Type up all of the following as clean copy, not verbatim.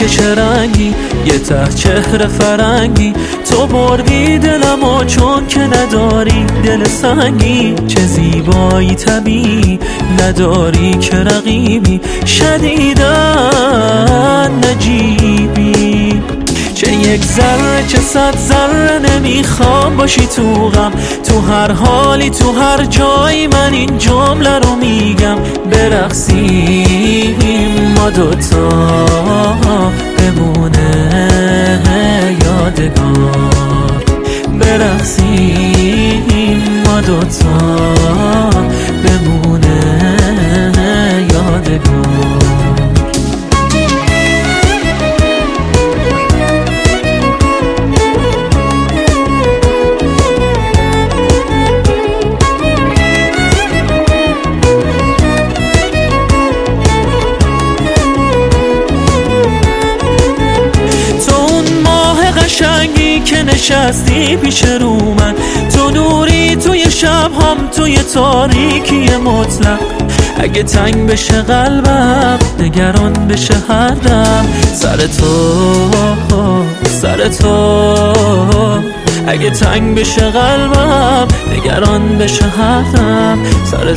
که چه رنگی، یه ته چهره فرنگی، تو بردی دلمو چون که نداری دل سنگی. چه زیبایی طبیعی نداری که رقیبی، شدیدن نجیبی. چه یک ذره چه 100 ذره نمیخوام باشی تو غم، تو هر حالی تو هر جایی من این جمله رو میگم. برقصیم ما دوتا بمونه یادگار، برقصیم ما دوتا بمونه یادگار. قشنگی که نشستی پیش رو من، تو نوری توی شب هم توی تاریکی مطلق. اگه تنگ بشه قلبم نگران بشه هر دم، سر تو اگه تنگ بشه قلبم نگران بشه هر دم، سر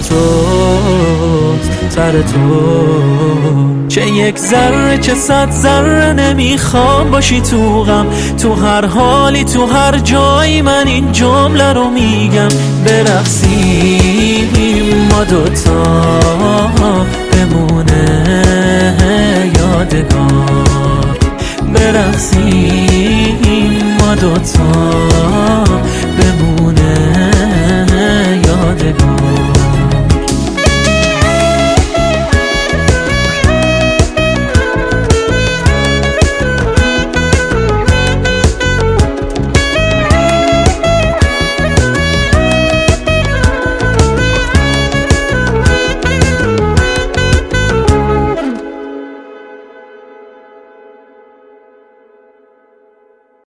تو. چه یک ذره چه 100 ذره نمیخوام باشی تو غم، تو هر حالی تو هر جایی من این جمله رو میگم. برقصیم ما دوتا بمونه یادگار، برقصیم ما دوتا